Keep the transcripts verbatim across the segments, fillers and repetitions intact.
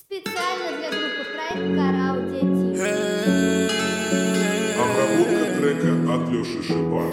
Специально для группы Pride Car Audio Team. Обработка трека от Лёши Шипа.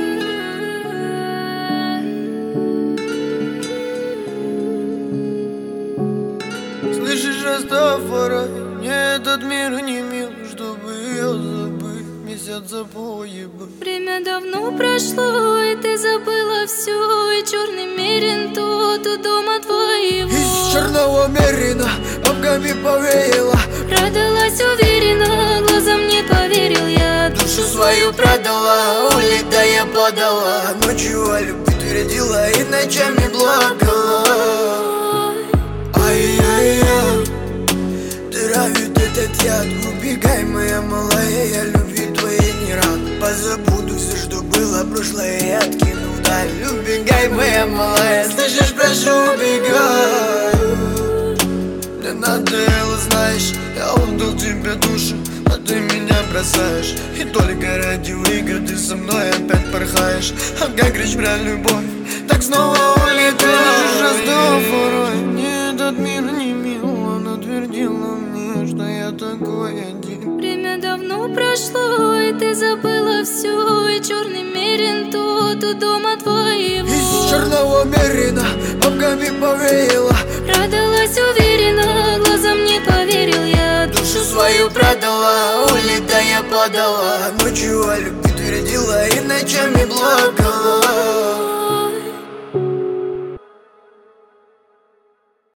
Слышишь, Растафарай, мне этот мир не мил, чтобы ее забыть, месяц запои бы. Время давно прошло, и ты забыла все, и черный мерин тот у дома твоего. Из черного мерина бабками повеяло, Продалась уверенно, глазам не поверил я. душу свою продала, улетая подала. Ночью о любви твердила и ночами плакала. Ай-яй-яй, травит этот яд. Убегай, моя малая, я любви твоей не рад. Позабуду все, что было прошлое, и откину вдаль. Убегай, моя малая, слышишь, прошу, убегай. Мне надоело, знаешь, я отдал тебе душу, а ты меня бросаешь. И только ради игр ты со мной опять порхаешь. А как речь про любовь, так снова улетаешь. Растафарай, мне этот мир не мил, она твердила мне, что я такой один. Время давно прошло, и ты забыла все, и черный мерин тот у дома твоего. Из черного мерина бабками повеяло, Продалась уверенно, глазам не поверил я. душу свою продала, улетая подала. Ночью о любви твердила и ночами плакала.